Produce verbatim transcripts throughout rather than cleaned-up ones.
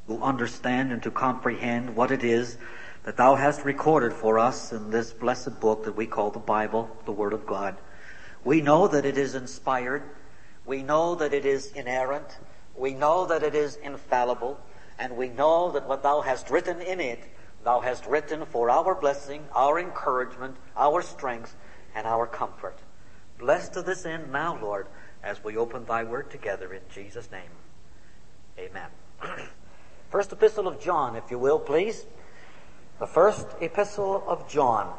to understand and to comprehend what it is that thou hast recorded for us in this blessed book that we call the Bible, the Word of God. We know that it is inspired. We know that it is inerrant. We know that it is infallible. And we know that what thou hast written in it, thou hast written for our blessing, our encouragement, our strength, and our comfort. Bless to this end now, Lord, as we open thy word together in Jesus' name. Amen. First epistle of John, if you will, please. The first epistle of John.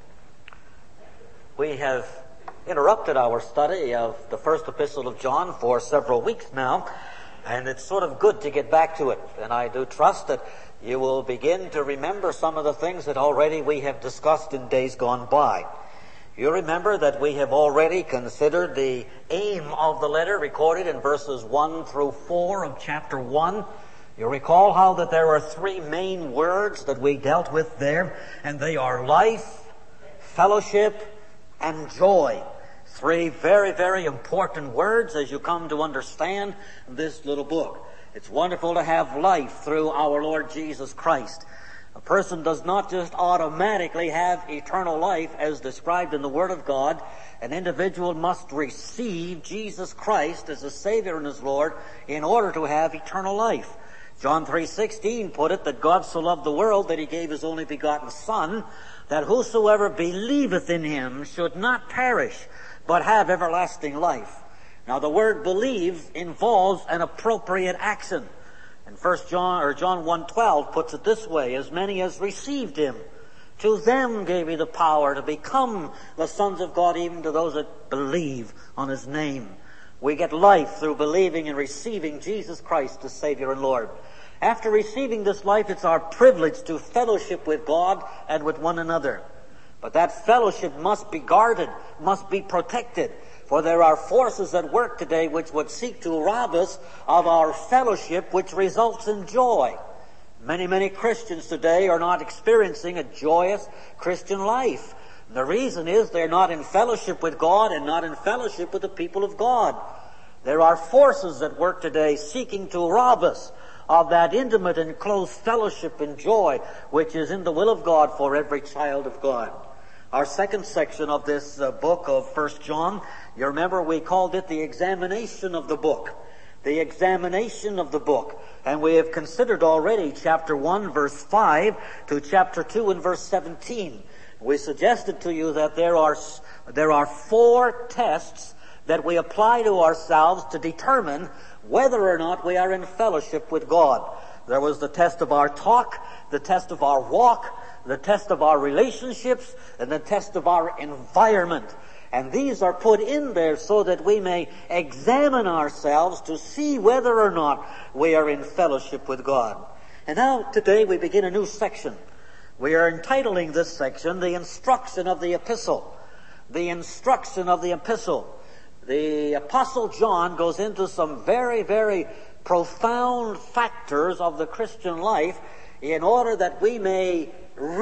We have interrupted our study of the first epistle of John for several weeks now, and it's sort of good to get back to it. And I do trust that you will begin to remember some of the things that already we have discussed in days gone by. You remember that we have already considered the aim of the letter recorded in verses one through four of chapter one. You recall how that there are three main words that we dealt with there, and they are life, fellowship, and joy. Three very, very important words as you come to understand this little book. It's wonderful to have life through our Lord Jesus Christ. A person does not just automatically have eternal life as described in the Word of God. An individual must receive Jesus Christ as a Savior and as Lord in order to have eternal life. John three sixteen put it that God so loved the world that he gave his only begotten Son, that whosoever believeth in him should not perish, but have everlasting life. Now the word believe involves an appropriate action. And First John or John one twelve puts it this way: as many as received him, to them gave he the power to become the sons of God, even to those that believe on his name. We get life through believing and receiving Jesus Christ as Savior and Lord. After receiving this life, it's our privilege to fellowship with God and with one another. But that fellowship must be guarded, must be protected. For there are forces at work today which would seek to rob us of our fellowship, which results in joy. Many, many Christians today are not experiencing a joyous Christian life. And the reason is they're not in fellowship with God and not in fellowship with the people of God. There are forces at work today seeking to rob us of that intimate and close fellowship and joy which is in the will of God for every child of God. Our second section of this uh, book of First John, you remember we called it the examination of the book. The examination of the book. And we have considered already chapter one verse five to chapter two and verse seventeen. We suggested to you that there are, there are four tests that we apply to ourselves to determine whether or not we are in fellowship with God. There was the test of our talk, the test of our walk, the test of our relationships, and the test of our environment. And these are put in there so that we may examine ourselves to see whether or not we are in fellowship with God. And now today we begin a new section. We are entitling this section, The Instruction of the Epistle. The Instruction of the Epistle. The Apostle John goes into some very, very profound factors of the Christian life in order that we may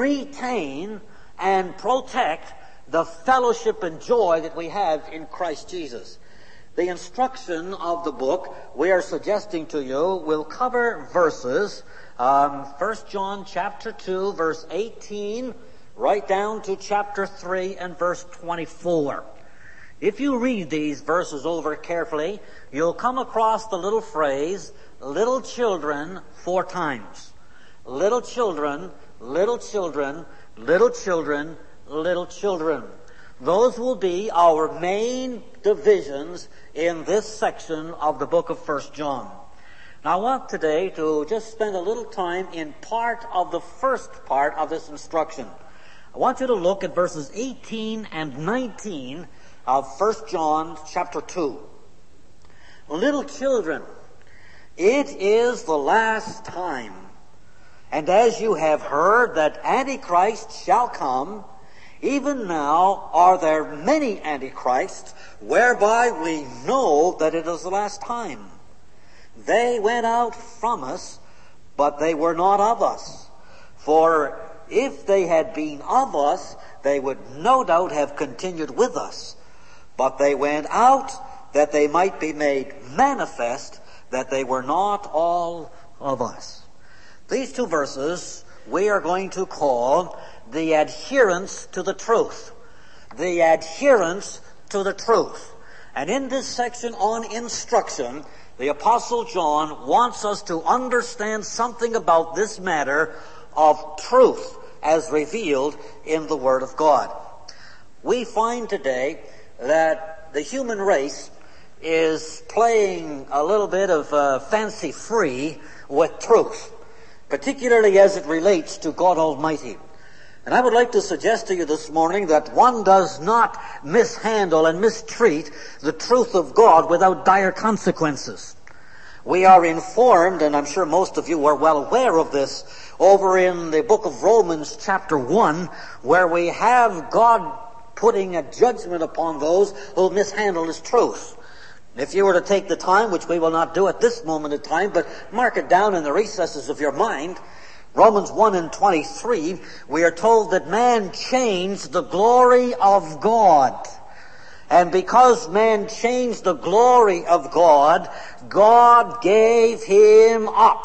retain and protect the fellowship and joy that we have in Christ Jesus. The instruction of the book we are suggesting to you will cover verses, um, First John chapter two, verse eighteen, right down to chapter three and verse twenty-four. If you read these verses over carefully, you'll come across the little phrase, little children, four times. Little children, little children, little children, little children. Those will be our main divisions in this section of the book of First John. Now I want today to just spend a little time in part of the first part of this instruction. I want you to look at verses eighteen and nineteen of First John chapter two. Little children, it is the last time. And as you have heard that Antichrist shall come, even now are there many Antichrists, whereby we know that it is the last time. They went out from us, but they were not of us. For if they had been of us, they would no doubt have continued with us. But they went out that they might be made manifest that they were not all of us. These two verses we are going to call the adherence to the truth. The adherence to the truth. And in this section on instruction, the Apostle John wants us to understand something about this matter of truth as revealed in the Word of God. We find today that the human race is playing a little bit of uh, fancy free with truth, particularly as it relates to God Almighty. And I would like to suggest to you this morning that one does not mishandle and mistreat the truth of God without dire consequences. We are informed, and I'm sure most of you are well aware of this, over in the book of Romans chapter one, where we have God putting a judgment upon those who mishandle His truth. If you were to take the time, which we will not do at this moment in time, but mark it down in the recesses of your mind, Romans one and twenty-three, we are told that man changed the glory of God. And because man changed the glory of God, God gave him up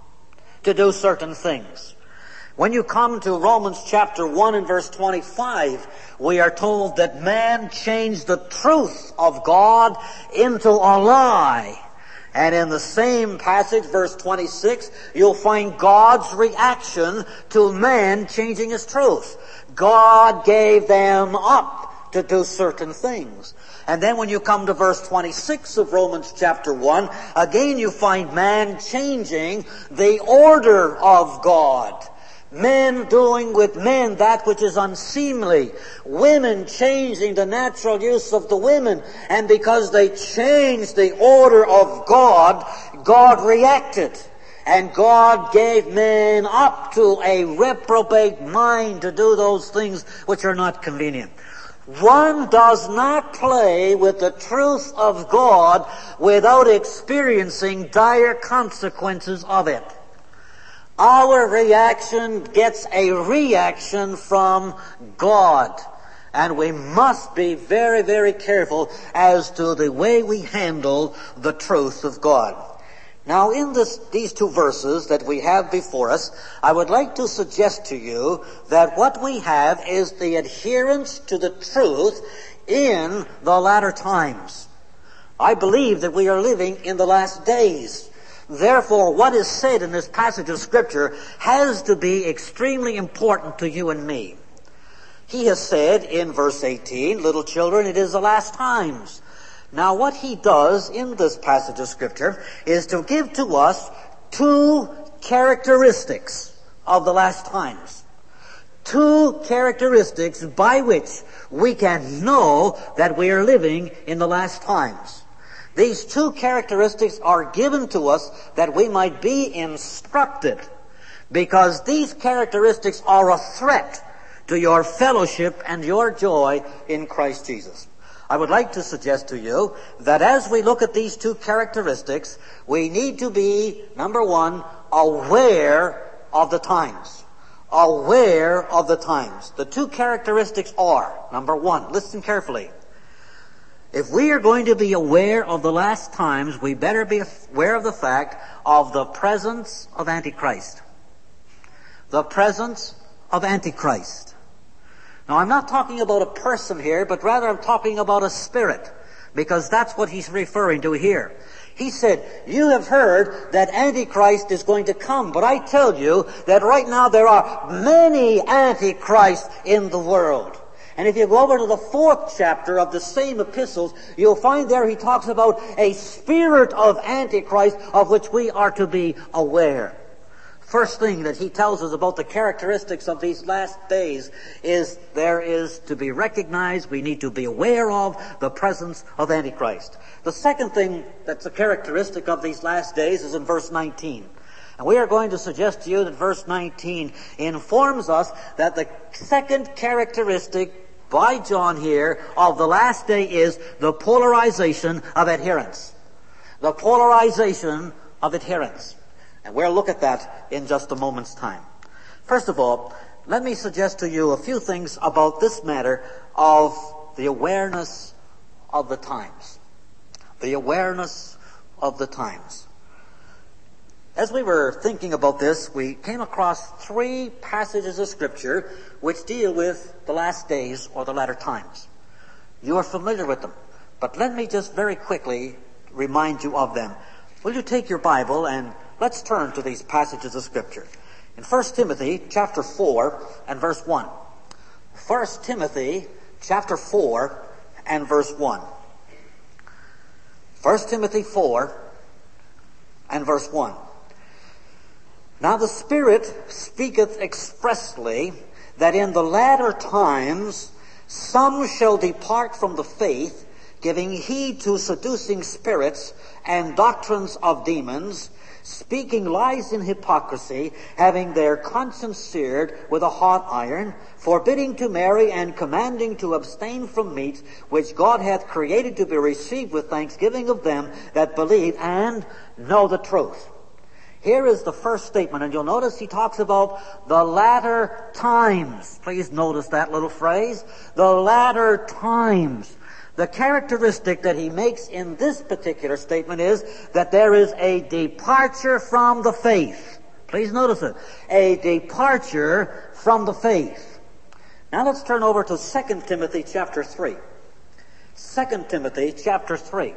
to do certain things. When you come to Romans chapter one and verse twenty-five, we are told that man changed the truth of God into a lie. And in the same passage, verse twenty-six, you'll find God's reaction to man changing his truth. God gave them up to do certain things. And then when you come to verse twenty-six of Romans chapter one, again you find man changing the order of God. Men doing with men that which is unseemly. Women changing the natural use of the women. And because they changed the order of God, God reacted. And God gave men up to a reprobate mind to do those things which are not convenient. One does not play with the truth of God without experiencing dire consequences of it. Our reaction gets a reaction from God. And we must be very, very careful as to the way we handle the truth of God. Now, in this, these two verses that we have before us, I would like to suggest to you that what we have is the adherence to the truth in the latter times. I believe that we are living in the last days. Therefore, what is said in this passage of Scripture has to be extremely important to you and me. He has said in verse eighteen, little children, it is the last times. Now, what he does in this passage of Scripture is to give to us two characteristics of the last times. Two characteristics by which we can know that we are living in the last times. These two characteristics are given to us that we might be instructed, because these characteristics are a threat to your fellowship and your joy in Christ Jesus. I would like to suggest to you that as we look at these two characteristics, we need to be, number one, aware of the times. Aware of the times. The two characteristics are, number one, listen carefully. If we are going to be aware of the last times, we better be aware of the fact of the presence of Antichrist. The presence of Antichrist. Now, I'm not talking about a person here, but rather I'm talking about a spirit, because that's what he's referring to here. He said, you have heard that Antichrist is going to come, but I tell you that right now there are many Antichrists in the world. And if you go over to the fourth chapter of the same epistles, you'll find there he talks about a spirit of Antichrist of which we are to be aware. First thing that he tells us about the characteristics of these last days is there is to be recognized, we need to be aware of the presence of Antichrist. The second thing that's a characteristic of these last days is in verse nineteen. And we are going to suggest to you that verse nineteen informs us that the second characteristic by John here of the last day is the polarization of adherence. The polarization of adherence. And we'll look at that in just a moment's time. First of all, let me suggest to you a few things about this matter of the awareness of the times. The awareness of the times. As we were thinking about this, we came across three passages of Scripture which deal with the last days or the latter times. You are familiar with them, but let me just very quickly remind you of them. Will you take your Bible and let's turn to these passages of Scripture. In First Timothy chapter four and verse one. First Timothy chapter four and verse one. First Timothy four and verse one. Now the Spirit speaketh expressly that in the latter times some shall depart from the faith, giving heed to seducing spirits and doctrines of demons, speaking lies in hypocrisy, having their conscience seared with a hot iron, forbidding to marry and commanding to abstain from meats, which God hath created to be received with thanksgiving of them that believe and know the truth. Here is the first statement, and you'll notice he talks about the latter times. Please notice that little phrase, the latter times. The characteristic that he makes in this particular statement is that there is a departure from the faith. Please notice it. A departure from the faith. Now let's turn over to Second Timothy chapter three. Second Timothy chapter three.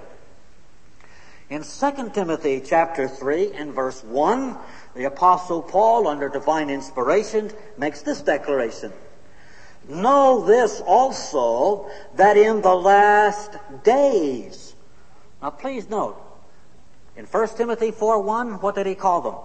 In Second Timothy chapter three and verse one, the Apostle Paul, under divine inspiration, makes this declaration. Know this also, that in the last days. Now please note, in First Timothy four one, what did he call them?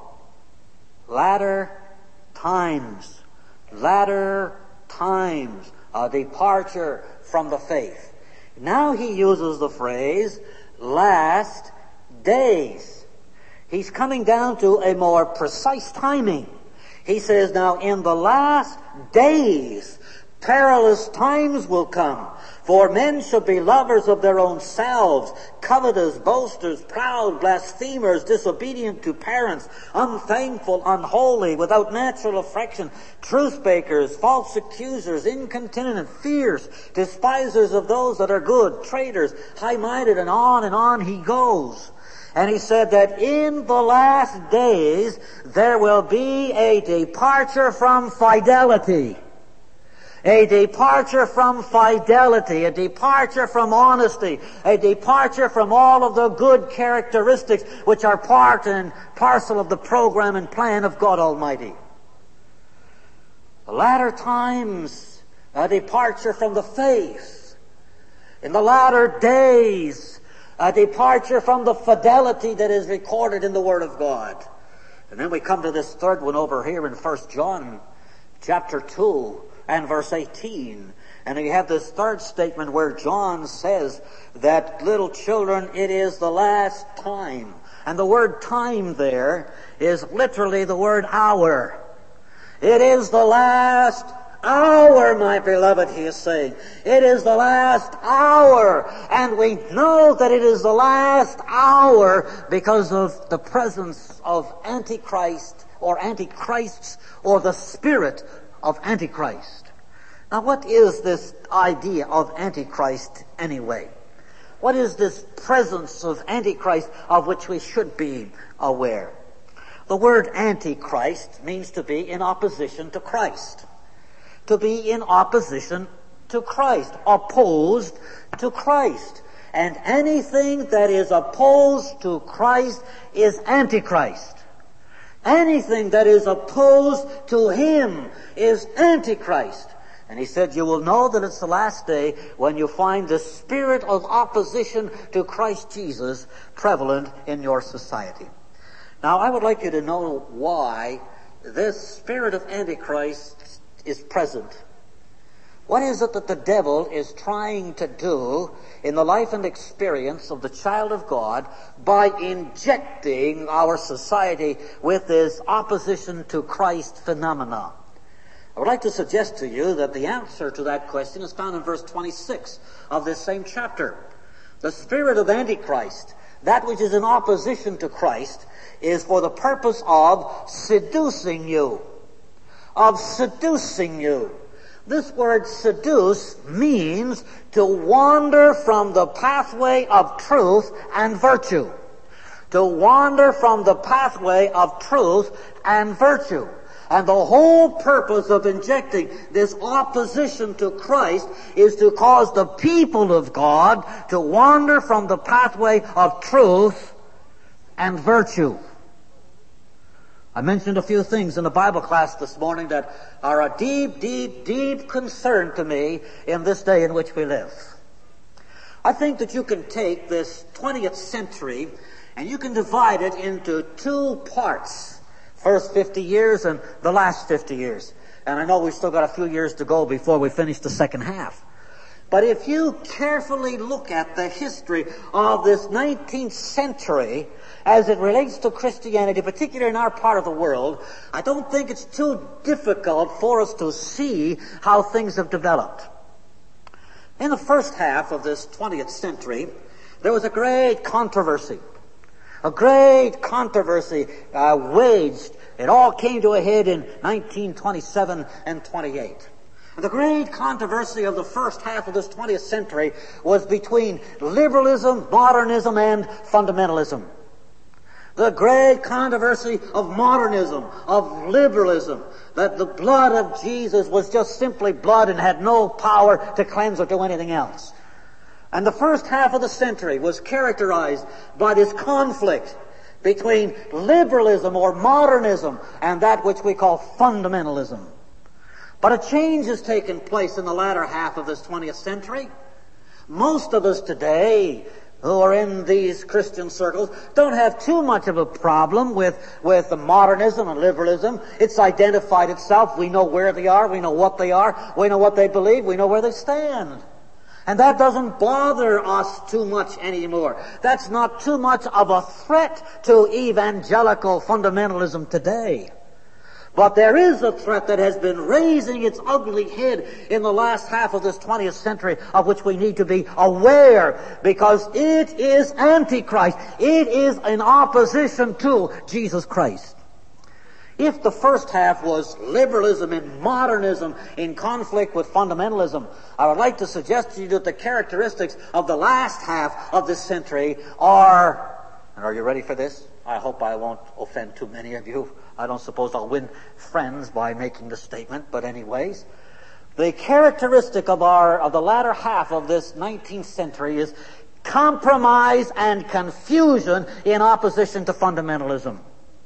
Latter times. Latter times. A departure from the faith. Now he uses the phrase, last days. He's coming down to a more precise timing. He says, now in the last days, perilous times will come, for men shall be lovers of their own selves, covetous, boasters, proud, blasphemers, disobedient to parents, unthankful, unholy, without natural affection, truth-breakers, false accusers, incontinent, fierce, despisers of those that are good, traitors, high-minded, and on and on he goes. And he said that in the last days there will be a departure from fidelity. A departure from fidelity, a departure from honesty, a departure from all of the good characteristics which are part and parcel of the program and plan of God Almighty. The latter times, a departure from the faith. In the latter days, a departure from the fidelity that is recorded in the Word of God. And then we come to this third one over here in First John chapter two and verse eighteen. And we have this third statement where John says that, little children, it is the last time. And the word time there is literally the word hour. It is the last hour, my beloved, he is saying. It is the last hour. And we know that it is the last hour because of the presence of Antichrist or Antichrists or the spirit of Antichrist. Now, what is this idea of Antichrist anyway? What is this presence of Antichrist of which we should be aware? The word Antichrist means to be in opposition to Christ. To be in opposition to Christ, opposed to Christ. And anything that is opposed to Christ is Antichrist. Anything that is opposed to Him is Antichrist. And he said, you will know that it's the last day when you find the spirit of opposition to Christ Jesus prevalent in your society. Now, I would like you to know why this spirit of Antichrist is present. What is it that the devil is trying to do in the life and experience of the child of God by injecting our society with this opposition to Christ phenomena? I would like to suggest to you that the answer to that question is found in verse twenty-six of this same chapter. The spirit of Antichrist, that which is in opposition to Christ, is for the purpose of seducing you. Of seducing you. This word seduce means to wander from the pathway of truth and virtue. to wander from the pathway of truth and virtue. And the whole purpose of injecting this opposition to Christ is to cause the people of God to wander from the pathway of truth and virtue. I mentioned a few things in the Bible class this morning that are a deep, deep, deep concern to me in this day in which we live. I think that you can take this twentieth century and you can divide it into two parts. First fifty years and the last fifty years. And I know we've still got a few years to go before we finish the second half. But if you carefully look at the history of this nineteenth century as it relates to Christianity, particularly in our part of the world, I don't think it's too difficult for us to see how things have developed. In the first half of this twentieth century, there was a great controversy. A great controversy uh, waged. It all came to a head in nineteen twenty-seven and twenty-eight. The great controversy of the first half of this twentieth century was between liberalism, modernism, and fundamentalism. The great controversy of modernism, of liberalism, that the blood of Jesus was just simply blood and had no power to cleanse or do anything else. And the first half of the century was characterized by this conflict between liberalism or modernism and that which we call fundamentalism. But a change has taken place in the latter half of this twentieth century. Most of us today who are in these Christian circles don't have too much of a problem with, with the modernism and liberalism. It's identified itself. We know where they are. We know what they are. We know what they believe. We know where they stand. And that doesn't bother us too much anymore. That's not too much of a threat to evangelical fundamentalism today. But there is a threat that has been raising its ugly head in the last half of this twentieth century, of which we need to be aware, because it is Antichrist. It is in opposition to Jesus Christ. If the first half was liberalism and modernism in conflict with fundamentalism, I would like to suggest to you that the characteristics of the last half of this century are, and are you ready for this? I hope I won't offend too many of you. I don't suppose I'll win friends by making the statement, but anyways, the characteristic of our, of the latter half of this nineteenth century is compromise and confusion in opposition to fundamentalism.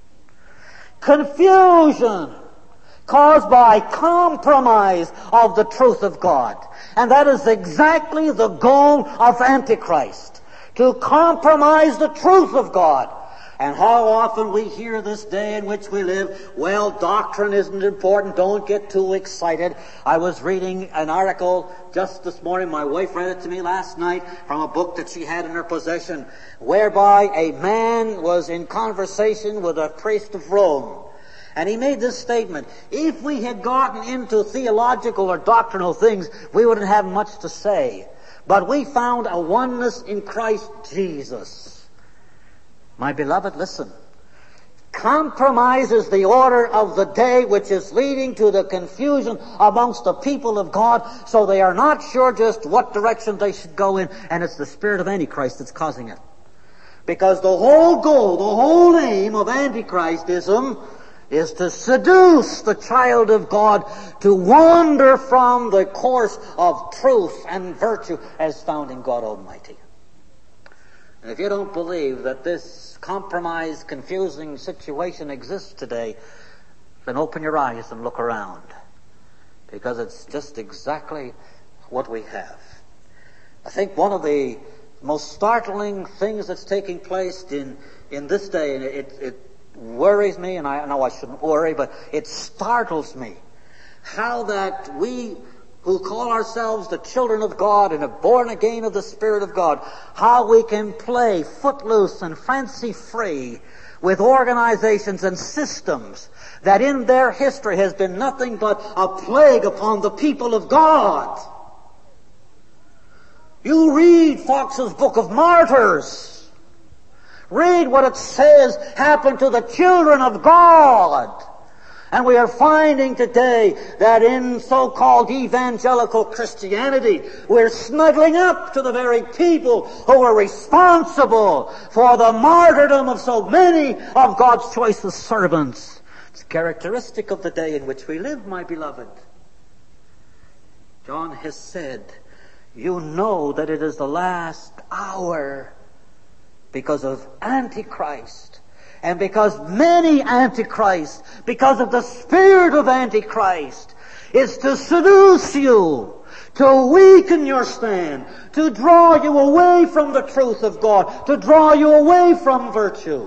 Confusion caused by compromise of the truth of God. And that is exactly the goal of Antichrist, to compromise the truth of God. And how often we hear this day in which we live, well, doctrine isn't important, don't get too excited. I was reading an article just this morning, my wife read it to me last night, from a book that she had in her possession, whereby a man was in conversation with a priest of Rome. And he made this statement: if we had gotten into theological or doctrinal things, we wouldn't have much to say. But we found a oneness in Christ Jesus. My beloved, listen. Compromise is the order of the day, which is leading to the confusion amongst the people of God, so they are not sure just what direction they should go in, and it's the spirit of Antichrist that's causing it. Because the whole goal, the whole aim of Antichristism is to seduce the child of God to wander from the course of truth and virtue as found in God Almighty. And if you don't believe that this compromised, confusing situation exists today, then open your eyes and look around. Because it's just exactly what we have. I think one of the most startling things that's taking place in, in this day, and it, it worries me, and I know I shouldn't worry, but it startles me, how that we who call ourselves the children of God and are born again of the Spirit of God, how we can play footloose and fancy-free with organizations and systems that in their history has been nothing but a plague upon the people of God. You read Fox's Book of Martyrs. Read what it says happened to the children of God. And we are finding today that in so-called evangelical Christianity, we're snuggling up to the very people who are responsible for the martyrdom of so many of God's choicest servants. It's characteristic of the day in which we live, my beloved. John has said, you know that it is the last hour because of Antichrist. And because many Antichrists, because of the spirit of Antichrist, is to seduce you, to weaken your stand, to draw you away from the truth of God, to draw you away from virtue.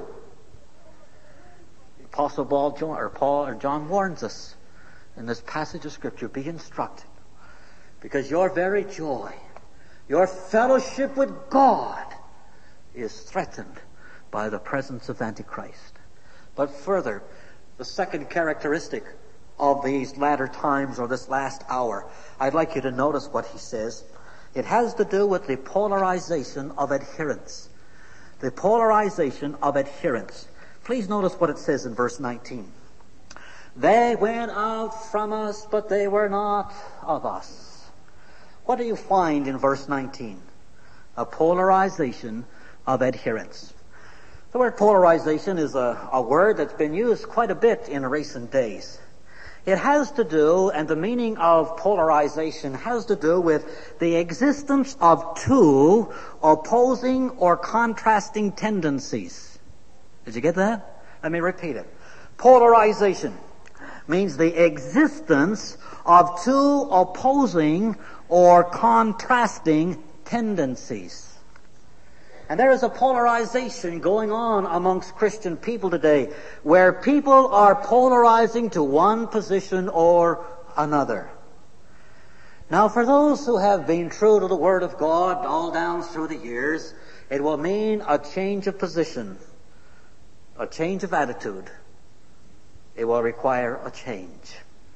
The Apostle Paul, John, or Paul or John warns us in this passage of Scripture, be instructed, because your very joy, your fellowship with God is threatened by the presence of Antichrist. But further, the second characteristic of these latter times, or this last hour, I'd like you to notice what he says. It has to do with the polarization of adherents. The polarization of adherents. Please notice what it says in verse nineteen. They went out from us, but they were not of us. What do you find in verse nineteen? A polarization of adherents. The word polarization is a, a word that's been used quite a bit in recent days. It has to do, and the meaning of polarization has to do with the existence of two opposing or contrasting tendencies. Did you get that? Let me repeat it. Polarization means the existence of two opposing or contrasting tendencies. And there is a polarization going on amongst Christian people today, where people are polarizing to one position or another. Now, for those who have been true to the Word of God all down through the years, it will mean a change of position, a change of attitude. It will require a change.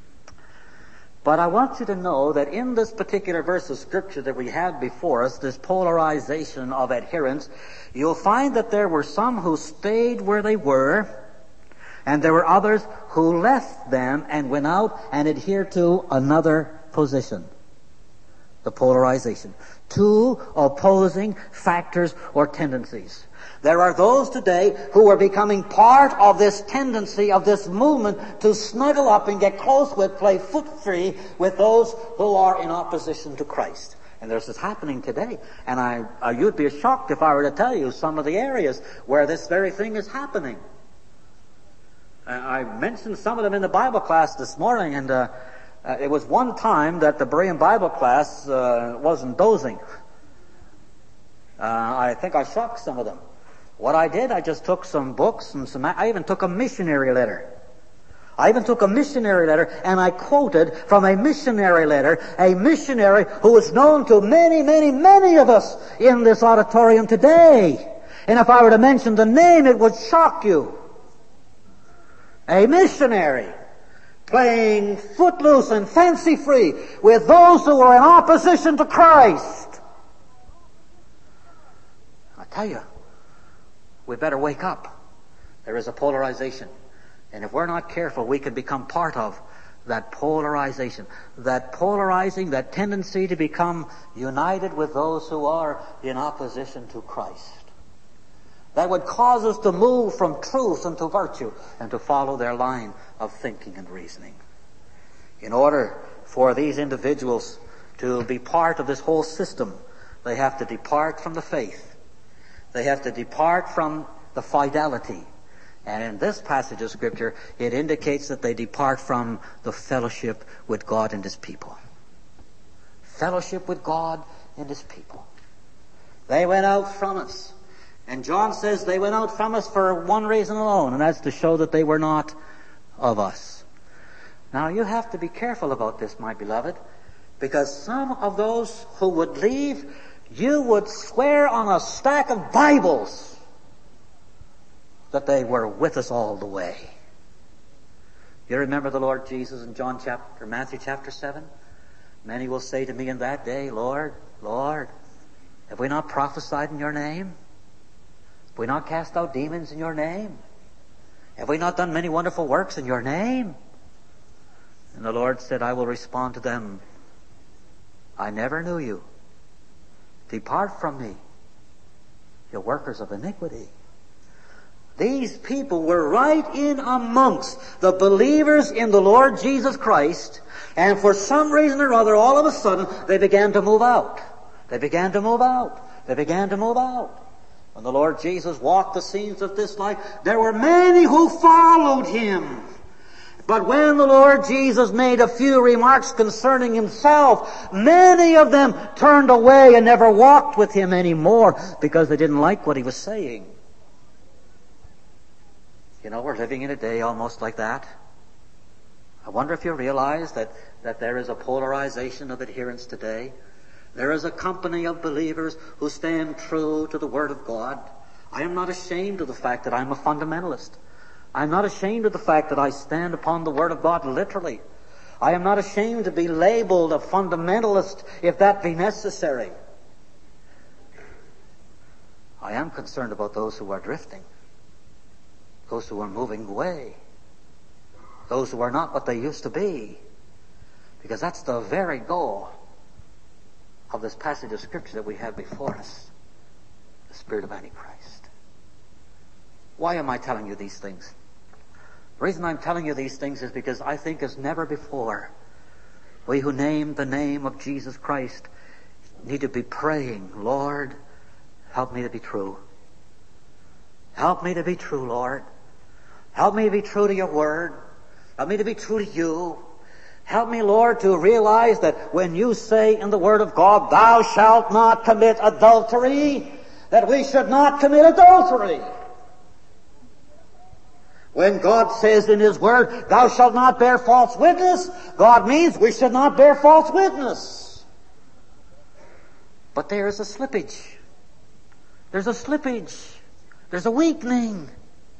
But I want you to know that in this particular verse of Scripture that we have before us, this polarization of adherents, you'll find that there were some who stayed where they were, and there were others who left them and went out and adhered to another position. The polarization. Two opposing factors or tendencies. There are those today who are becoming part of this tendency, of this movement to snuggle up and get close with, play foot free with those who are in opposition to Christ. And this is happening today. And I, uh, you'd be shocked if I were to tell you some of the areas where this very thing is happening. Uh, I mentioned some of them in the Bible class this morning, and uh, uh, it was one time that the Berean Bible class uh, wasn't dozing. Uh, I think I shocked some of them. What I did, I just took some books and some, I even took a missionary letter. I even took a missionary letter and I quoted from a missionary letter, a missionary who is known to many, many, many of us in this auditorium today. And if I were to mention the name, it would shock you. A missionary playing footloose and fancy free with those who are in opposition to Christ. I tell you, we better wake up. There is a polarization. And if we're not careful, we can become part of that polarization. That polarizing, that tendency to become united with those who are in opposition to Christ. That would cause us to move from truth into virtue and to follow their line of thinking and reasoning. In order for these individuals to be part of this whole system, they have to depart from the faith. They have to depart from the fidelity. And in this passage of Scripture, it indicates that they depart from the fellowship with God and His people. Fellowship with God and His people. They went out from us. And John says they went out from us for one reason alone, and that's to show that they were not of us. Now, you have to be careful about this, my beloved, because some of those who would leave, you would swear on a stack of Bibles that they were with us all the way. You remember the Lord Jesus in John chapter, Matthew chapter seven? Many will say to me in that day, Lord, Lord, have we not prophesied in your name? Have we not cast out demons in your name? Have we not done many wonderful works in your name? And the Lord said, I will respond to them, I never knew you. Depart from me, you workers of iniquity. These people were right in amongst the believers in the Lord Jesus Christ, and for some reason or other, all of a sudden, they began to move out. They began to move out. They began to move out. When the Lord Jesus walked the scenes of this life, there were many who followed Him. But when the Lord Jesus made a few remarks concerning Himself, many of them turned away and never walked with Him anymore because they didn't like what He was saying. You know, we're living in a day almost like that. I wonder if you realize that, that there is a polarization of adherents today. There is a company of believers who stand true to the Word of God. I am not ashamed of the fact that I'm a fundamentalist. I'm not ashamed of the fact that I stand upon the Word of God literally. I am not ashamed to be labeled a fundamentalist if that be necessary. I am concerned about those who are drifting. Those who are moving away. Those who are not what they used to be. Because that's the very goal of this passage of Scripture that we have before us. The spirit of Antichrist. Why am I telling you these things? The reason I'm telling you these things is because I think as never before, we who name the name of Jesus Christ need to be praying, Lord, help me to be true. Help me to be true, Lord. Help me to be true to your word. Help me to be true to you. Help me, Lord, to realize that when you say in the word of God, thou shalt not commit adultery, that we should not commit adultery. When God says in His word, thou shalt not bear false witness, God means we should not bear false witness. But there is a slippage. There's a slippage. There's a weakening.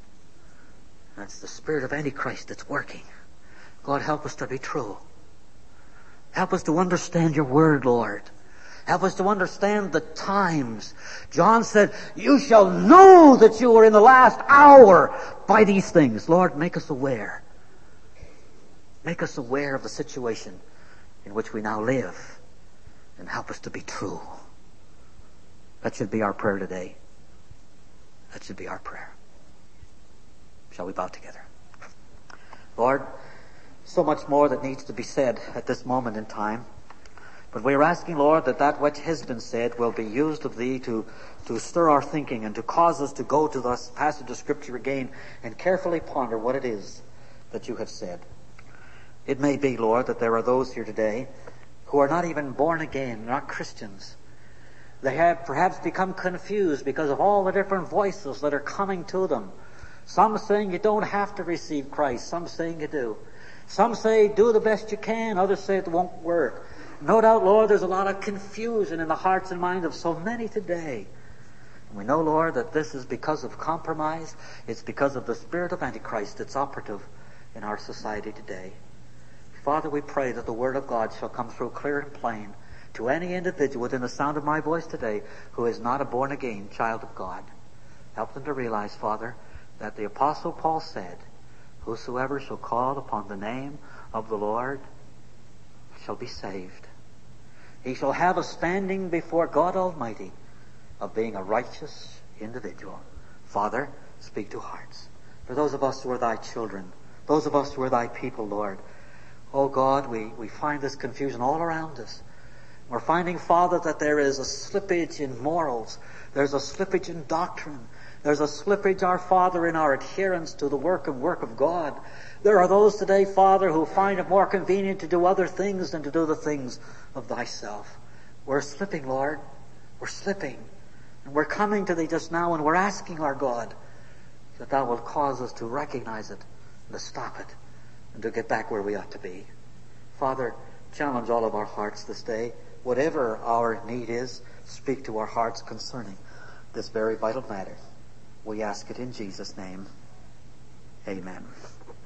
That's the spirit of Antichrist that's working. God, help us to be true. Help us to understand your word, Lord. Help us to understand the times. John said, you shall know that you are in the last hour by these things. Lord, make us aware. Make us aware of the situation in which we now live. And help us to be true. That should be our prayer today. That should be our prayer. Shall we bow together? Lord, so much more that needs to be said at this moment in time. But we are asking, Lord, that that which has been said will be used of Thee to, to stir our thinking and to cause us to go to this passage of Scripture again and carefully ponder what it is that you have said. It may be, Lord, that there are those here today who are not even born again, not Christians. They have perhaps become confused because of all the different voices that are coming to them. Some saying you don't have to receive Christ. Some saying you do. Some say do the best you can. Others say it won't work. No doubt, Lord, there's a lot of confusion in the hearts and minds of so many today. And we know, Lord, that this is because of compromise. It's because of the spirit of Antichrist that's operative in our society today. Father, we pray that the Word of God shall come through clear and plain to any individual within the sound of my voice today who is not a born-again child of God. Help them to realize, Father, that the Apostle Paul said, whosoever shall call upon the name of the Lord shall be saved. He shall have a standing before God Almighty of being a righteous individual. Father, speak to hearts. For those of us who are thy children, those of us who are thy people, Lord, oh God, we, we find this confusion all around us. We're finding, Father, that there is a slippage in morals. There's a slippage in doctrine. There's a slippage, our Father, in our adherence to the work and work of God. There are those today, Father, who find it more convenient to do other things than to do the things of thyself. We're slipping, Lord. We're slipping. And we're coming to thee just now and we're asking our God that thou wilt cause us to recognize it and to stop it and to get back where we ought to be. Father, challenge all of our hearts this day. Whatever our need is, speak to our hearts concerning this very vital matter. We ask it in Jesus' name. Amen.